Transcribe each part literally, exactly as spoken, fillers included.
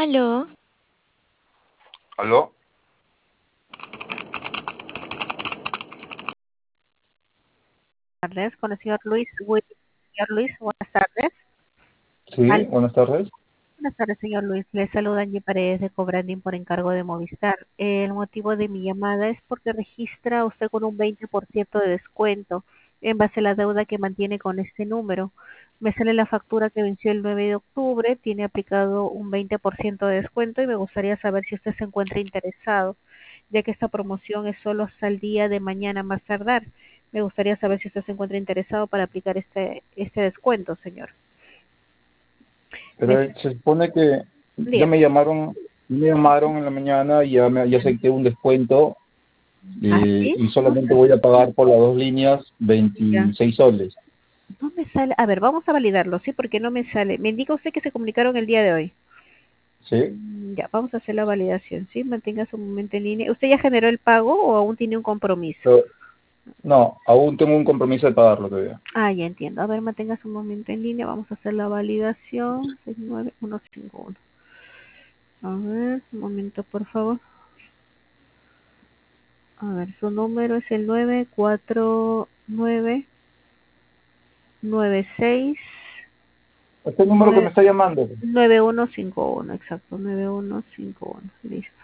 Aló, ¿Aló? Tardes, con el señor Luis. Wi- Señor Luis, buenas tardes. Sí, Al- buenas tardes. buenas tardes, señor Luis. Le saluda Angie Paredes de Cobranding por encargo de Movistar. El motivo de mi llamada es porque registra usted con un veinte por ciento de descuento en base a la deuda que mantiene con este número. Me sale la factura que venció el nueve de octubre, tiene aplicado un veinte por ciento de descuento y me gustaría saber si usted se encuentra interesado, ya que esta promoción es solo hasta el día de mañana más tardar. Me gustaría saber si usted se encuentra interesado para aplicar este, este descuento, señor. Me, Pero se supone que ya dígame. me llamaron, me llamaron en la mañana y ya me ya acepté un descuento ¿Ah, y, sí? y solamente voy a pagar por las dos líneas Ya. veintiséis soles. No me sale. A ver, vamos a validarlo, ¿sí? Porque no me sale. Me indica usted que se comunicaron el día de hoy. ¿Sí? Mm, Ya, vamos a hacer la validación, ¿sí? Mantenga su momento en línea. ¿Usted ya generó el pago o aún tiene un compromiso? Pero, no, aún tengo un compromiso de pagarlo todavía. Ah, ya entiendo. A ver, mantenga su momento en línea. Vamos a hacer la validación. seis nueve uno cinco uno. A ver, un momento, por favor. A ver, su número es el nueve cuatro nueve nueve seis Este número que me está llamando. nueve uno cinco uno, exacto, nueve uno cinco uno, listo.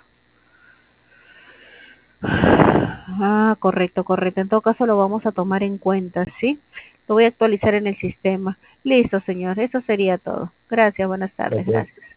Ah, correcto, correcto. En todo caso lo vamos a tomar en cuenta, ¿sí? Lo voy a actualizar en el sistema. Listo, señor. Eso sería todo. Gracias, buenas tardes. Ok. Gracias.